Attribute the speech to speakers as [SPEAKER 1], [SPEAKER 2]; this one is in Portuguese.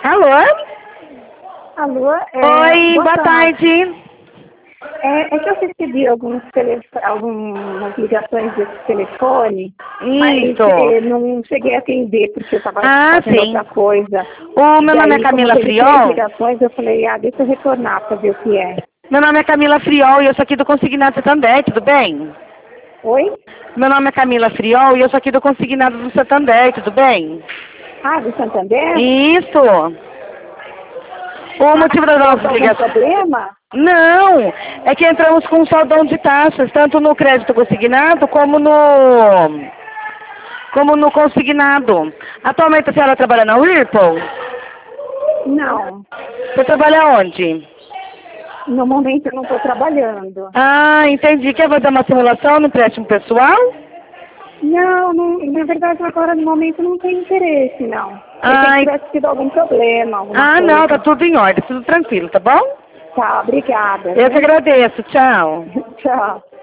[SPEAKER 1] Alô?
[SPEAKER 2] Alô?
[SPEAKER 1] Oi, boa tarde.
[SPEAKER 2] É que eu recebi algumas ligações desse telefone, mas não cheguei a atender porque eu estava fazendo outra coisa.
[SPEAKER 1] O meu nome é
[SPEAKER 2] Daí,
[SPEAKER 1] Camila
[SPEAKER 2] como teve 3
[SPEAKER 1] Friol.
[SPEAKER 2] ligações, eu falei, deixa eu retornar para ver o que é.
[SPEAKER 1] Meu nome é Camila Friol e eu sou aqui do Consignado Santander, tudo bem?
[SPEAKER 2] Oi?
[SPEAKER 1] Meu nome é Camila Friol e eu sou aqui do Consignado do Santander, tudo bem?
[SPEAKER 2] Ah, do Santander?
[SPEAKER 1] Isso. O motivo das nossas ligações...
[SPEAKER 2] problema?
[SPEAKER 1] Não, é que entramos com um saldão de taxas, tanto no crédito consignado como no consignado. Atualmente a senhora trabalha na Whirlpool?
[SPEAKER 2] Não.
[SPEAKER 1] Você trabalha onde?
[SPEAKER 2] No momento eu não estou trabalhando.
[SPEAKER 1] Ah, entendi. Quer fazer uma simulação no empréstimo pessoal?
[SPEAKER 2] Não, na verdade agora no momento não tem interesse, não.
[SPEAKER 1] Ah,
[SPEAKER 2] Se tivesse tido algum problema, alguma coisa.
[SPEAKER 1] não, tá tudo em ordem, tudo tranquilo, tá bom?
[SPEAKER 2] Tá, obrigada.
[SPEAKER 1] Eu que agradeço, tchau.
[SPEAKER 2] Tchau.